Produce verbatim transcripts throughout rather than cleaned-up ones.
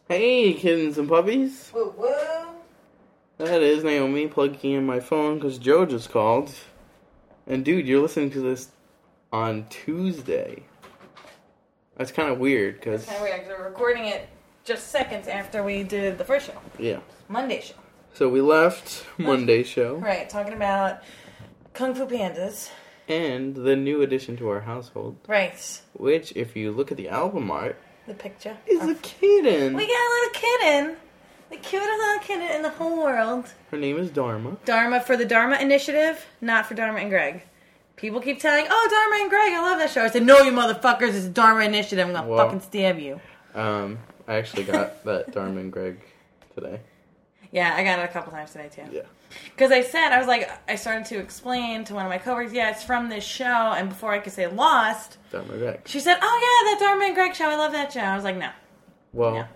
Hey, kittens and puppies. Woo woo. That is Naomi plugging in my phone because Joe just called. And dude, you're listening to this on Tuesday. That's kind of weird because... That's kind of weird because we're recording it just seconds after we did the first show. Yeah. Monday show. So we left Monday show. Right, talking about Kung Fu Pandas. And the new addition to our household. Right. Which, if you look at the album art... The picture. Is a kitten. We got a little kitten. The cutest little kitten in the whole world. Her name is Dharma. Dharma for the Dharma Initiative, not for Dharma and Greg. People keep telling, oh, Dharma and Greg, I love that show. I said, no, you motherfuckers, it's Dharma Initiative. I'm going to well, fucking stab you. Um, I actually got that Dharma and Greg today. Yeah, I got it a couple times today, too. Yeah. Because I said, I was like, I started to explain to one of my coworkers, yeah, it's from this show, and before I could say Lost, Dharma and Greg. she said, oh, yeah, that Dharma and Greg show, I love that show. I was like, no. Well, no.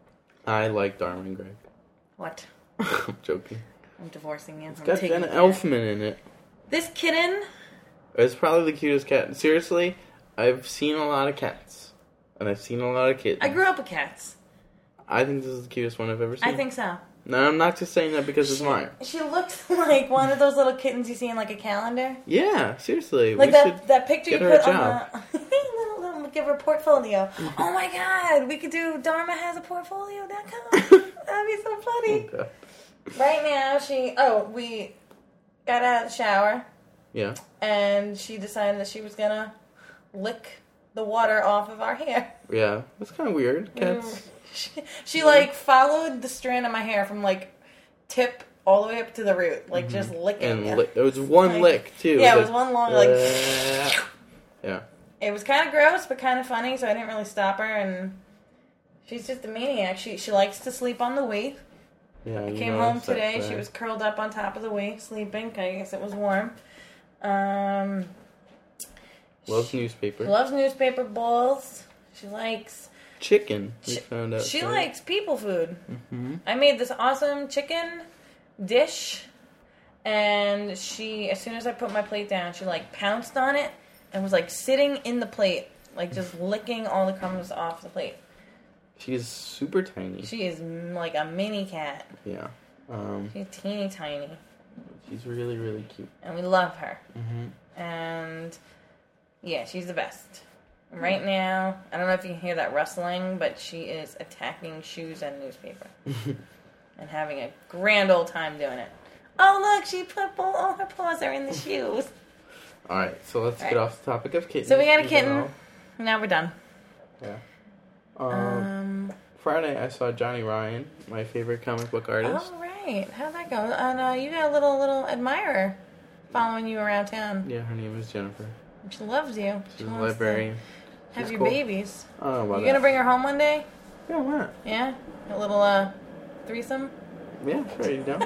I like Dharma and Greg. What? I'm joking. I'm divorcing you. It's I'm got taking an it. Elfman in it. This kitten... It's probably the cutest cat. Seriously, I've seen a lot of cats. And I've seen a lot of kittens. I grew up with cats. I think this is the cutest one I've ever seen. I think so. No, I'm not just saying that because it's mine. She looks like one of those little kittens you see in like a calendar. Yeah, seriously. Like we that should that picture you get her put a on job. the little, little, give her a portfolio. Oh my god, we could do Dharma has a portfolio dot com. That'd be so funny. Okay. Right now she oh, we got out of the shower Yeah. and she decided that she was gonna lick the water off of our hair. Yeah. That's kind of weird. Cats. She, she like followed the strand of my hair from like tip all the way up to the root, like Mm-hmm. just licking And it. li- it was one Like- lick, too. Yeah, it Like, was one long like. uh, yeah. It was kind of gross, but kind of funny, so I didn't really stop her. And she's just a maniac. She she likes to sleep on the wake. Yeah. I you came know, home it's that today. thing. She was curled up on top of the wake, sleeping. I guess it was warm. Um, Loves she newspaper. loves newspaper balls. She likes. Chicken. We She, found out. she today. likes people food. Mm-hmm. I made this awesome chicken dish, and she, as soon as I put my plate down, she like pounced on it and was like sitting in the plate, like just licking all the crumbs off the plate. She's super tiny. She is m- like a mini cat. Yeah. Um, She's teeny tiny, she's really, really cute. and we love her. Mm-hmm. And yeah, she's the best. Right now, I don't know if you can hear that rustling, but she is attacking shoes and newspaper. And having a grand old time doing it. Oh, look, she put all, all her paws are in the shoes. Alright, so let's All get right. off the topic of kittens. So we got a Move kitten. on. Now we're done. Yeah. Um, Um, Friday, I saw Johnny Ryan, my favorite comic book artist. all right. How'd that go? And uh, you got a little little admirer following you around town. Yeah, her name is Jennifer. She loves you. She's She a wants to librarian. Have She's your cool. babies. I don't know about You gonna that. bring her home one day? Yeah, why not? Yeah? A little uh threesome? Yeah, sure, you know.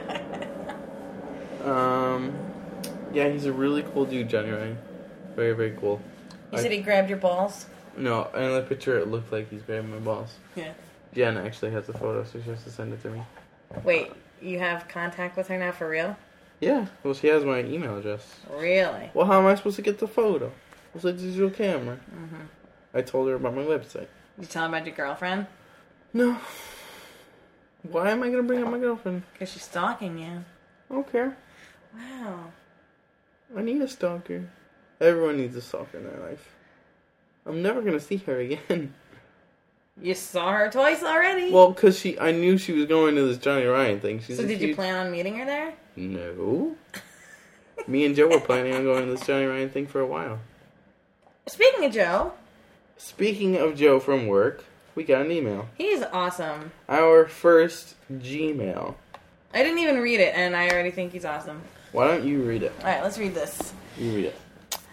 um, yeah, he's a really cool dude, Johnny Ryan. Very, very cool. You I- said he grabbed your balls? No, in the picture it looked like he's grabbing my balls. Yeah. Jen actually has the photo, so she has to send it to me. Wait, you have contact with her now for real? Yeah, well, she has my email address. Really? Well, how am I supposed to get the photo? It's a digital camera. Mm-hmm. I told her about my website. You tell him about your girlfriend? No. Why am I going to bring up my girlfriend? Because she's stalking you. I don't care. Wow. I need a stalker. Everyone needs a stalker in their life. I'm never going to see her again. You saw her twice already? Well, because she, I knew she was going to this Johnny Ryan thing. She's so a did you huge- plan on meeting her there? No. Me and Joe were planning on going to this Johnny Ryan thing for a while. Speaking of Joe, Speaking of Joe from work, we got an email. he's awesome. Our first Gmail. I didn't even read it, and I already think he's awesome. Why don't you read it? Alright, let's read this. You read it.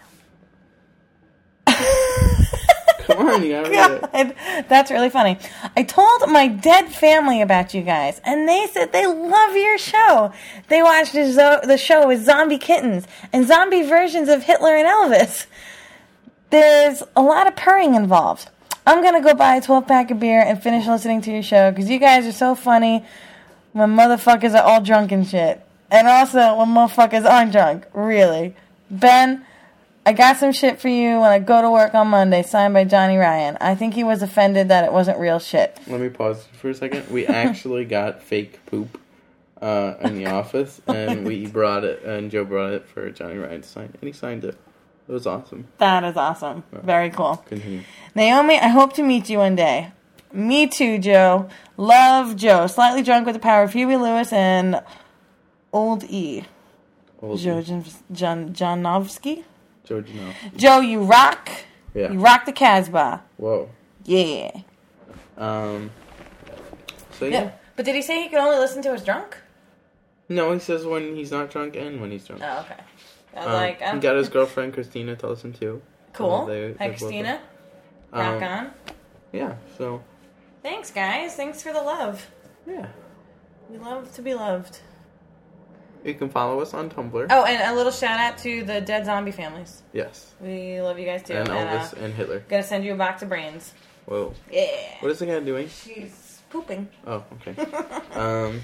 Come on, you gotta read it. God, that's really funny. I told my dead family about you guys, and they said they love your show. They watched the, zo- the show with zombie kittens and zombie versions of Hitler and Elvis. There's a lot of purring involved. I'm going to go buy a twelve-pack of beer and finish listening to your show, because you guys are so funny when motherfuckers are all drunk and shit. And also when motherfuckers aren't drunk. Really. Ben, I got some shit for you when I go to work on Monday, signed by Johnny Ryan. I think he was offended that it wasn't real shit. Let me pause for a second. We actually got fake poop uh, in the office, and we brought it, and Joe brought it for Johnny Ryan to sign, and he signed it. It was awesome. That is awesome. Very cool. Continue. Naomi, I hope to meet you one day. Me too, Joe. Love, Joe. Slightly drunk with the power of Huey Lewis and Old E. Old Joe E. Jan- Jan- Janovsky? Joe Janelle. Joe, you rock. Yeah. You rock the Casbah. Whoa. Yeah. Um. So yeah. yeah. But did he say he could only listen to us drunk? No, he says when he's not drunk and when he's drunk. Oh, okay. I Um, like. Um, he got his girlfriend Christina to listen too. Cool. So they- Hi, they both- Christina. Rock Um, on. Yeah. So. Thanks, guys. Thanks for the love. Yeah. We love to be loved. You can follow us on Tumblr. Oh, and a little shout out to the dead zombie families. Yes. We love you guys too. And Elvis uh, and Hitler. Gonna send you a box of brains. Whoa. Yeah. What is the guy doing? She's pooping. Oh, okay. um.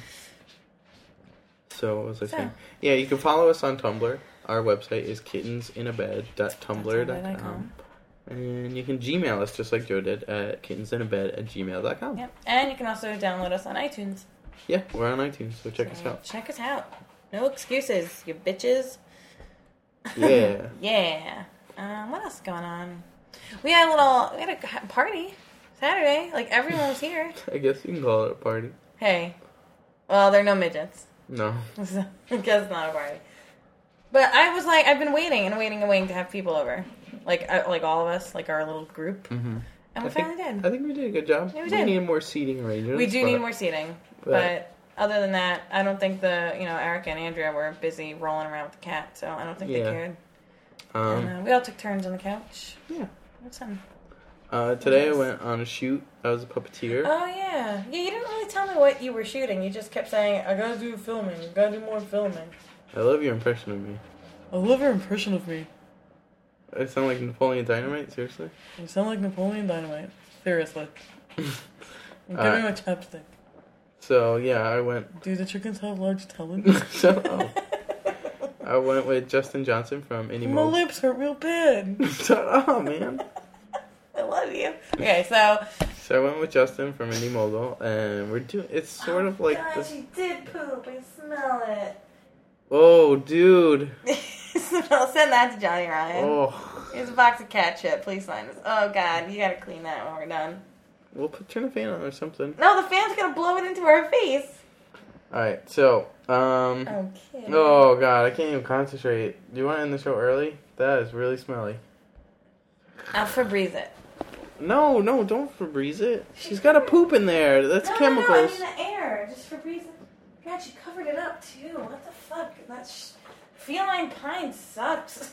So what was I So. saying? Yeah, you can follow us on Tumblr. Our website is kittensinabed dot tumblr dot com. And you can Gmail us just like Joe did at kittensinabed at gmail dot com. Yep. And you can also download us on iTunes. Yeah, we're on iTunes, so check us So out. Check us out. No excuses, you bitches. Yeah. Yeah. Um, what else is going on? We had a little, we had a party Saturday. Like, everyone was here. I guess you can call it a party. Hey. Well, there are no midgets. No. So, I guess it's not a party. But I was like, I've been waiting and waiting and waiting to have people over. Like, I, like all of us, like our little group. Mm-hmm. And we I think, finally did. I think we did a good job. Yeah, we we did. need more seating arrangements. We do but- need more seating. but- But other than that, I don't think the, you know, Eric and Andrea were busy rolling around with the cat. So I don't think Yeah. they cared. Um, and, uh, we all took turns on the couch. yeah. It was fun. Uh, today Yes. I went on a shoot. I was a puppeteer. Oh, yeah. Yeah, you didn't really tell me what you were shooting. You just kept saying, I gotta do filming. I gotta do more filming. I love your impression of me. I love your impression of me. I sound like Napoleon Dynamite? Seriously? You sound like Napoleon Dynamite. Seriously. Give Uh, me my chapstick. So, yeah, I went... Do the chickens have large talons? Shut up. I went with Justin Johnson from Indie My Mogul. lips hurt real bad. Shut up, man. I love you. Okay, so... So I went with Justin from Indie Mogul, and we're doing... It's sort of like... God, this. she did poop. I smell it. Oh, dude. I'll send that to Johnny Ryan. Oh. Here's a box of cat shit. Please sign this. Oh, God. You gotta clean that when we're done. We'll put, turn a fan on or something. No, the fan's gonna blow it into our face. Alright, so... Um... Okay. Oh, God, I can't even concentrate. Do you want to end the show early? That is really smelly. I'll Febreze it. No, no, don't Febreze it. She's got a poop in there. That's no, chemicals. No, no, I mean the air. Just Febreze it. God, she covered it up, too. What the fuck? That sh- feline pine sucks.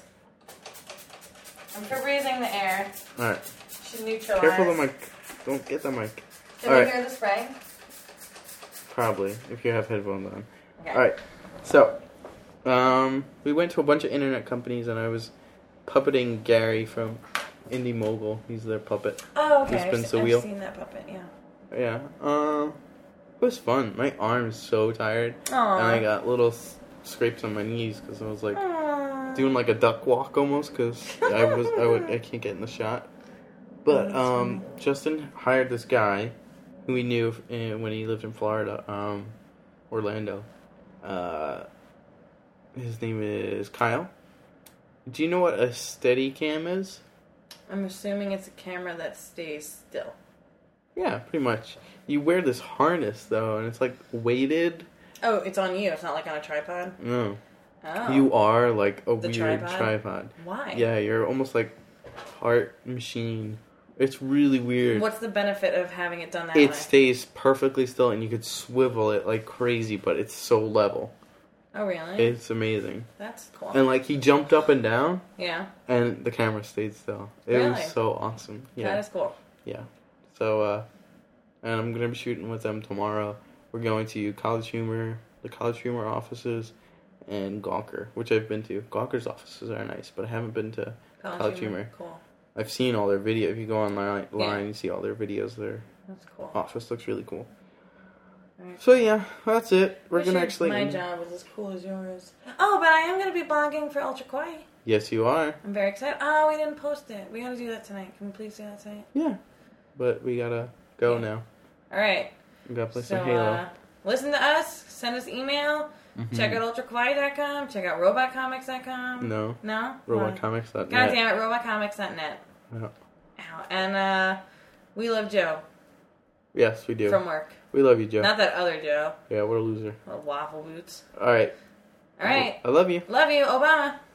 I'm Febrezing the air. Alright. Should neutralize. Careful the mic. Don't get the mic. Did All I right. hear the spray? Probably, if you have headphones on. Okay. Alright, so, um, we went to a bunch of internet companies and I was puppeting Gary from Indie Mogul. He's their puppet. Oh, okay. Who spins I've, the I've wheel. seen that puppet, yeah. Yeah, uh, it was fun. My arm's so tired. Aww. And I got little s- scrapes on my knees because I was like Aww. doing like a duck walk almost because I was, I would, I can't get in the shot. But, That's um, funny. Justin hired this guy who he knew uh, when he lived in Florida, um, Orlando. Uh, his name is Kyle. Do you know what a Steadicam is? I'm assuming it's a camera that stays still. Yeah, pretty much. You wear this harness though, and it's like weighted. Oh, it's on you. It's not like on a tripod? No, Oh. you are like a The weird tripod? tripod. Why? Yeah, you're almost like heart machine. It's really weird. What's the benefit of having it done that It way? stays perfectly still, and you could swivel it like crazy, but it's so level. Oh, really? It's amazing. That's cool. And like he jumped up and down, yeah, and the camera stayed still. It Really? was so awesome. Yeah, that is cool. yeah. So, uh, and I'm gonna be shooting with them tomorrow. We're going to College Humor, the College Humor offices, and Gawker, which I've been to. Gawker's offices are nice, but I haven't been to College, College humor. Humor. Cool. I've seen all their videos. If you go online, Yeah. line, you see all their videos. Their That's cool. office looks really cool. Right. So yeah, that's it. We're Wish gonna your- actually. My job was as cool as yours. Oh, but I am going to be blogging for Ultra Koi. Yes, you are. I'm very excited. Oh, we didn't post it. We gotta do that tonight. Can we please do that tonight? Yeah. But we gotta go Yeah. now. All right. We gotta play So, some Halo. uh, listen to us. Send us email. Mm-hmm. Check out ultra kawaii dot com. Check out robot comics dot com. No. No? robot comics dot net. God damn it. robot comics dot net. Oh. Ow. And uh, we love Joe Yes, we do. from work. We love you, Joe. Not that other Joe. Yeah, what a loser. Little waffle boots. All right. All right. I love you. Love you, Obama.